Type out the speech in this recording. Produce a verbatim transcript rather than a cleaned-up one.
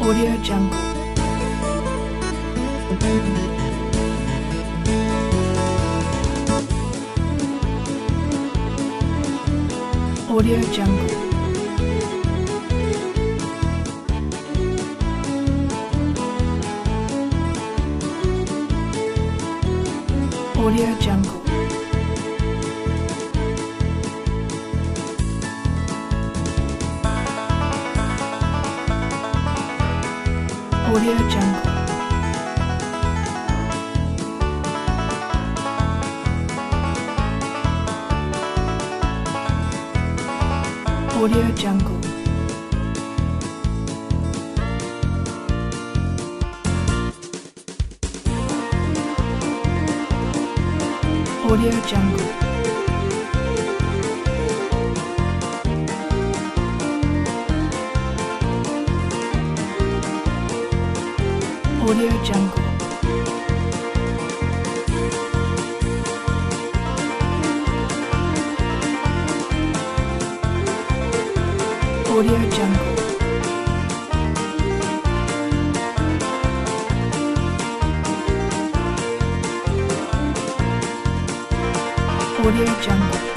Audio Jungle. Audio Jungle. Audio Jungle. Audio Jungle. Audio Jungle. Audio Jungle. Audio Jungle. Audio Jungle. Audio Jungle.